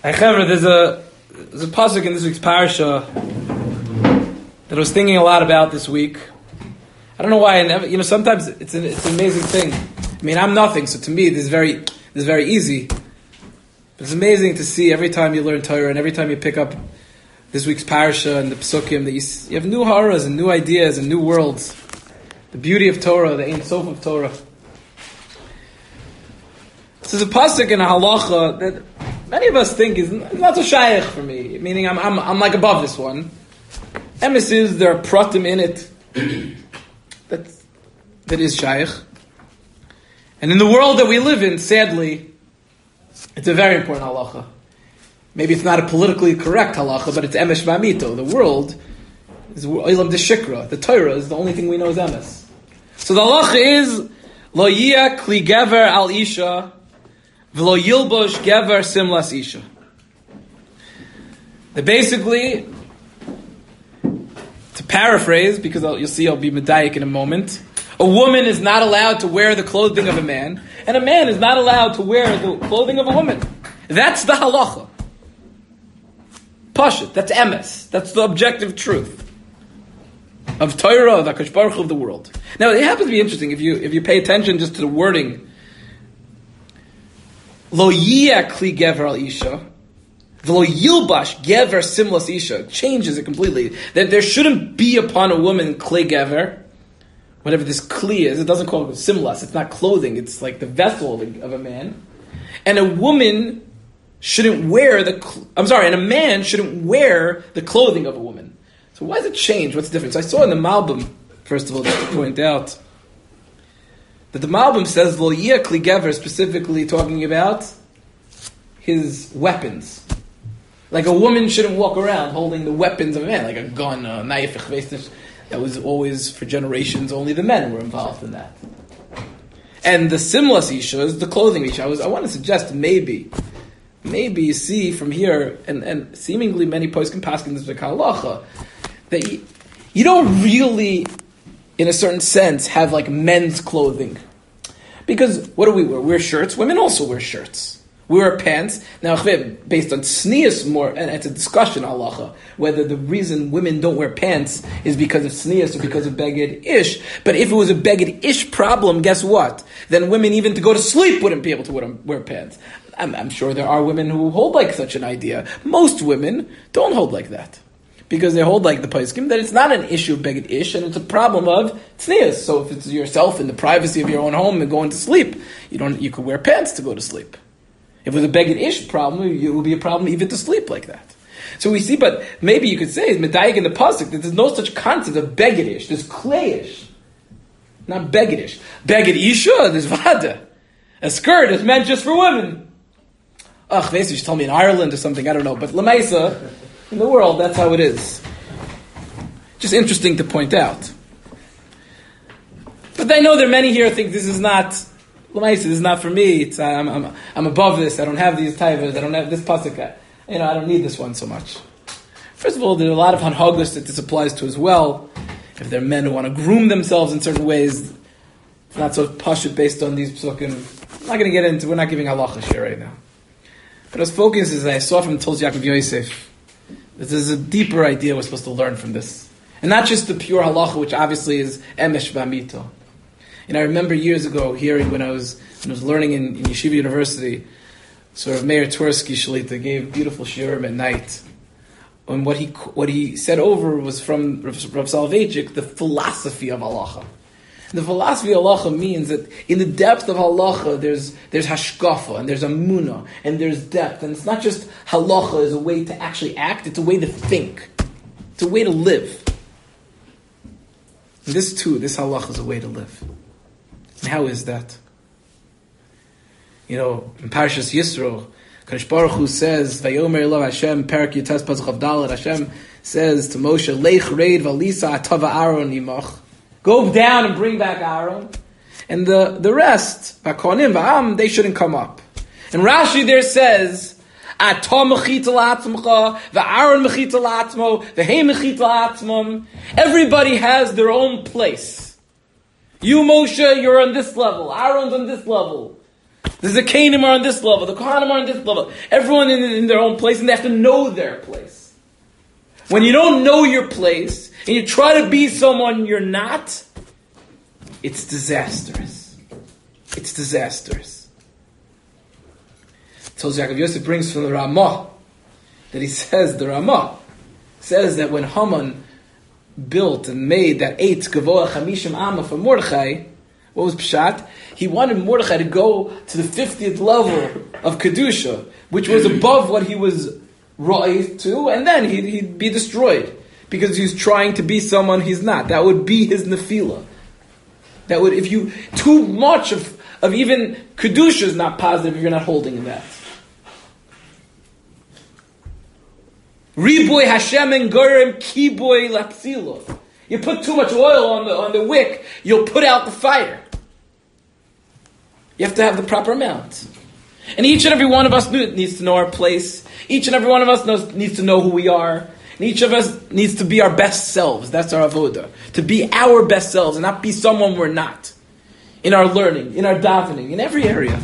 Hey, Chaver, there's a pasuk in this week's parasha that I was thinking a lot about this week. I don't know why. Sometimes it's an amazing thing. I mean, I'm nothing, so to me, this is very easy. But it's amazing to see every time you learn Torah and every time you pick up this week's parasha and the psukim that you have new haras and new ideas and new worlds. The beauty of Torah, the Ein Sof of Torah. So there's a pasuk in a halacha that many of us think is not so shaykh for me. Meaning, I'm like above this one. Emes is there are pratim in it that is shaykh. And in the world that we live in, sadly, it's a very important halacha. Maybe it's not a politically correct halacha, but it's emes v'amito. The world is olam deshikra. The Torah is the only thing we know is emes. So the halacha is lo yiyah kli gever al isha v'lo yilbosh gever simlas isha. That basically, to paraphrase, because you'll see I'll be medayik in a moment, a woman is not allowed to wear the clothing of a man, and a man is not allowed to wear the clothing of a woman. That's the halacha. Pashut, that's emes. That's the objective truth of Torah, of HaKadosh Baruch Hu, of the world. Now, it happens to be interesting if you pay attention just to the wording. Lo yiyah kli gever al isha, v'lo yilbash gever simlas isha. Changes it completely. That there shouldn't be upon a woman kli gever, whatever this kli is. It doesn't call it simlas. It's not clothing. It's like the vessel of a man. And a woman shouldn't wear and a man shouldn't wear the clothing of a woman. So why does it change? What's the difference? I saw in the Malbim, first of all, just to point out, that the Malbim says, Lo yiyah kli gever, specifically talking about his weapons. Like a woman shouldn't walk around holding the weapons of a man, like a gun, a knife, a chvesnish. That was always, for generations, only the men were involved in that. And the simlas isha is the clothing isha. I want to suggest maybe you see from here, and seemingly many poskim paskin this halacha, that you don't really, in a certain sense, have like men's clothing. Because what do we wear? We wear shirts. Women also wear shirts. We wear pants. Now, based on tznius more, and it's a discussion, halacha, whether the reason women don't wear pants is because of tznius or because of beged ish. But if it was a beged ish problem, guess what? Then women, even to go to sleep, wouldn't be able to wear pants. I'm sure there are women who hold like such an idea. Most women don't hold like that. Because they hold like the poskim that it's not an issue of beged ish, and it's a problem of tznius. So if it's yourself in the privacy of your own home and going to sleep, you could wear pants to go to sleep. If it was a beged ish problem, it would be a problem even to sleep like that. So we see, but maybe you could say, medayik in the pasuk, that there's no such concept of beged ish. There's kleish, not beged ish. Beged isha, there's vada. A skirt is meant just for women. They should tell me in Ireland or something, I don't know. But Lamaisa, in the world, that's how it is. Just interesting to point out. But I know there are many here who think this is not, Lamaisa, this is not for me. I'm above this. I don't have these taivas. I don't have this pasuk. I don't need this one so much. First of all, there are a lot of hanhagos that this applies to as well. If there are men who want to groom themselves in certain ways, it's not so pashut based on these psukim. I'm not going to get into, we're not giving halacha here right now. But as focus is, I saw from Tolz Yaakov Yosef, that there's a deeper idea we're supposed to learn from this. And not just the pure halacha, which obviously is emesh v'amito. And I remember years ago hearing when I was learning in Yeshiva University, sort of Meir Twersky Shalita gave beautiful shiurim at night. And what he said over was from Rav Soloveitchik, the philosophy of halacha. The philosophy of halacha means that in the depth of halacha, there's hashkafa, and there's amunah, and there's depth. And it's not just halacha as a way to actually act, it's a way to think. It's a way to live. And this halacha is a way to live. And how is that? In Parashas Yisro, Kadosh Baruch Hu says, Vayomer Elav Hashem, Perak Yutes Pasuk Dalet, Hashem says to Moshe, Lech reid valisa atava Aaron imach. Go down and bring back Aaron. And the rest, Vakonim, Va'am, they shouldn't come up. And Rashi there says, Atom mechita la'atzmcha, Va'aron mechita la'atzmo, V'hei mechita la'atzmom. Everybody has their own place. You, Moshe, you're on this level. Aaron's on this level. The Zakanim are on this level. The Kohanim are on this level. Everyone in their own place, and they have to know their place. When you don't know your place, and you try to be someone you're not, it's disastrous. It's disastrous. So Yaakov Yosef brings from the Ramah, that he says, the Ramah says that when Haman built and made that 8 Gavoa Chamishim Amma for Mordechai, what was Pshat? He wanted Mordechai to go to the 50th level of Kedusha, which was above what he was raised to, and then he'd be destroyed. Because he's trying to be someone he's not. That would be his nefila. That would, if you, too much of even Kedusha is not positive if you're not holding that. Riboy Hashem and Gorim Kiboy Lapsilo. You put too much oil on the wick, you'll put out the fire. You have to have the proper amount. And each and every one of us needs to know our place. Each and every one of us needs to know who we are. And each of us needs to be our best selves. That's our avoda. To be our best selves and not be someone we're not. In our learning, in our davening, in every area.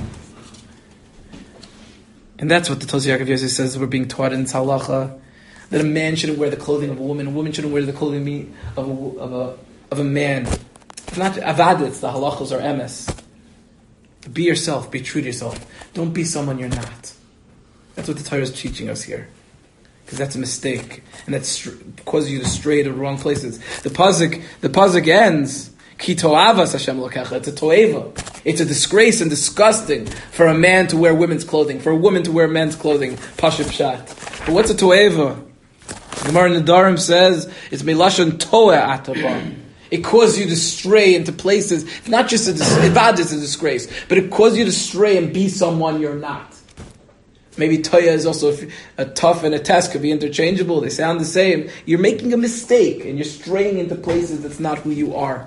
And that's what the Tosei Yaakov Yosef says we're being taught in Halacha. That a man shouldn't wear the clothing of a woman. A woman shouldn't wear the clothing of a man. It's not avad, it's the halachos or emes. Be yourself. Be true to yourself. Don't be someone you're not. That's what the Torah is teaching us here. Because that's a mistake. And that causes you to stray to the wrong places. The pasuk ends, Ki to'avas Hashem lokecha. It's a to'eva. It's a disgrace and disgusting for a man to wear women's clothing, for a woman to wear men's clothing. Pashut pshat. But what's a to'eva? Gemara in the Darim says, it's melashon to'eh ataba. It causes you to stray into places. It's not just a disgrace, but it causes you to stray and be someone you're not. Maybe Toya is also a tough and a test could be interchangeable. They sound the same. You're making a mistake and you're straying into places that's not who you are.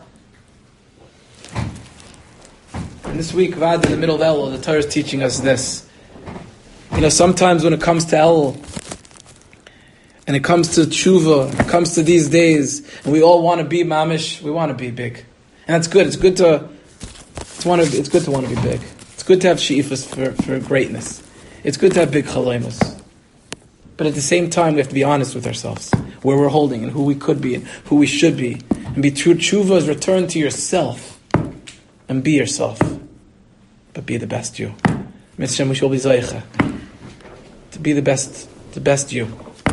And this week, Vad, in the middle of Elul, the Torah is teaching us this. Sometimes when it comes to Elul, and it comes to tshuva, it comes to these days, and we all want to be mamish, we want to be big. And that's good. It's good to want to be big. It's good to have she'ifas for greatness. It's good to have big chalemus. But at the same time, we have to be honest with ourselves, where we're holding and who we could be and who we should be. And be true. Tshuva is return to yourself and be yourself. But be the best you. Mitzvah we shall be zaycha. To be the best you.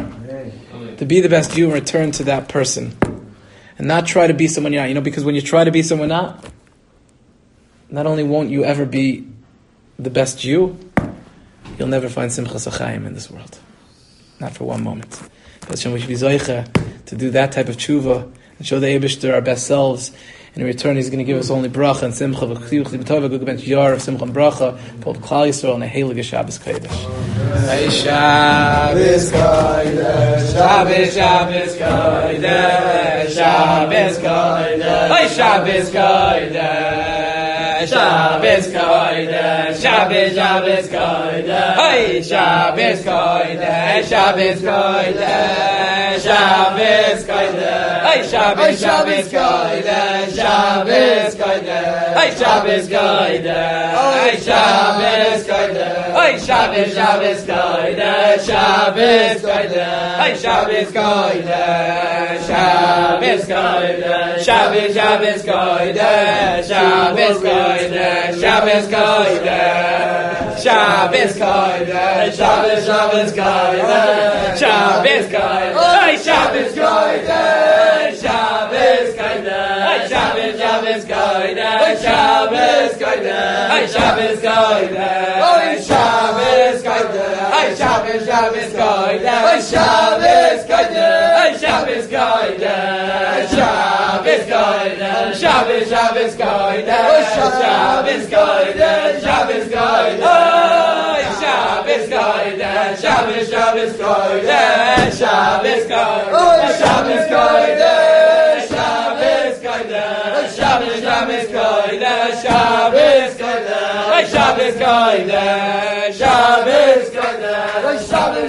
To be the best you and return to that person. And not try to be someone you're not. Because when you try to be someone not only won't you ever be the best you, you'll never find simchas achayim in this world. Not for one moment. Hashem, we should be zoicha to do that type of tshuva and show the Eibishter our best selves. And in return, He's going to give us only bracha and simcha, v'chiyuch libetova, gugabench yar of simcha and bracha, called Klal Yisrael and a heilige Shabbos Kodesh. Hey Shabbos Kodesh, Shabbos, Shabbos Kodesh, Shabbos Kodesh, hey Shabbos Kodesh, Shabbos Kodesh, Shabbos, Shabbos Kodesh, hey Shabbos Kodesh, Shabbos Kodesh, Shabbos Kodesh, hey Shabbos, Shabbos Kodesh, Shabbos Kodesh, hey Shabbos Kodesh, hey Shabbos Kodesh, hey Shabbos, Shabbos Kodesh, Shabbos Kodesh, hey Shabbos Kodesh, Shabbos Kodesh, Shabbos, Shabbos Kodesh, Shabbos Kodesh, Shabbos Kodesh, Shabbos Kodesh, Shabbos, Shabbos Kodesh, Shabbos Kodesh, hey Shabbos Kodesh, Shabbos Kodesh, hey Shabbos, Shabbos Kodesh, Shabbos Kodesh, hey Shabbos Kodesh, hey Shabbos Kodesh, hey Shabbos, Shabbos Kodesh, hey Shabbos Kodesh, hey Shabbos Kodesh, Shabbos Kodesh, Shabbos, Shabbos Kodesh, Shabbos Kodesh, Shabbos Kodesh, hey Shabbos Kodesh, Shabbos, Shabbos Kodesh, Shabbos Kodesh, Shabbos Kodesh, Shabbos Kodesh, Shabbos, Shabbos Kodesh, Shabbos Kodesh, hey Shabbos Kodesh, Shabbos Kodesh, Shabbos